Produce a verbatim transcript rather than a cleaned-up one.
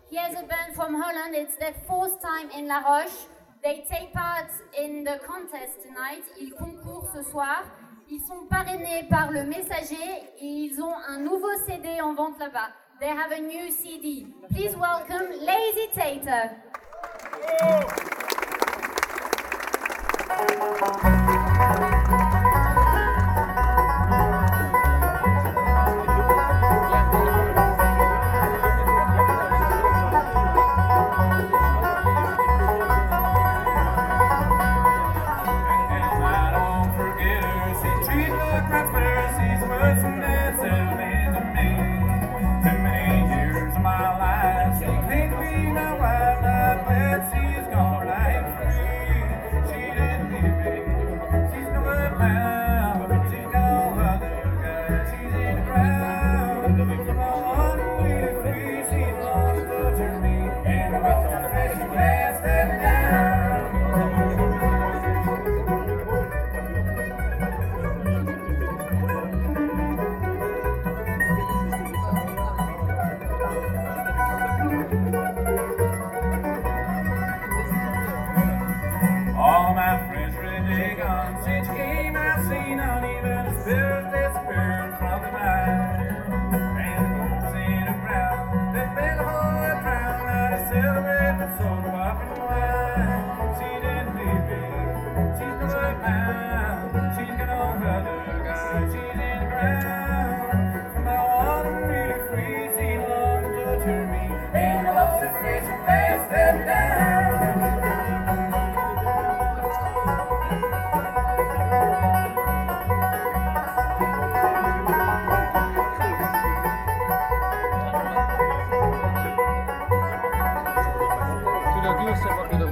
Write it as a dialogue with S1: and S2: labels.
S1: Here's a band from Holland. It's their fourth time in La Roche. They take part in the contest tonight. Ils concourent ce soir. Ils sont parrainés par Le Messager et ils ont un nouveau C D en vente là-bas. They have a new C D. Please welcome Lazy Tater.
S2: Tu l'as dit, on sait pas que